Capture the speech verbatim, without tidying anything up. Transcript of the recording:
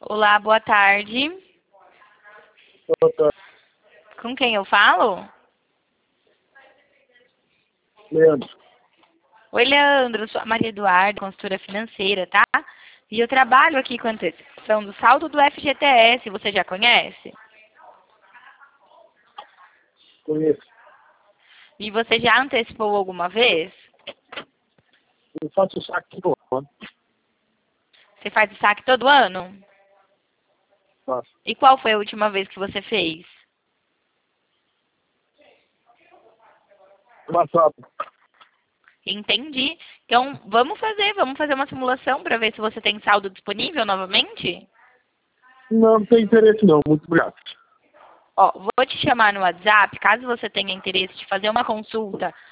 Olá, boa tarde. Boa tarde, Com quem eu falo? Leandro. Oi, Leandro. Sou a Maria Eduarda, consultora financeira, tá? E eu trabalho aqui com a antecipação do saldo do F G T S. Você já conhece? Conheço. E você já antecipou alguma vez? Eu faço saque todo ano. Você faz o saque todo ano? Faço. E qual foi a última vez que você fez? WhatsApp. Entendi. Então, vamos fazer, vamos fazer uma simulação para ver se você tem saldo disponível novamente? Não, não tem interesse não. Muito obrigado. Ó, vou te chamar no WhatsApp, caso você tenha interesse de fazer uma consulta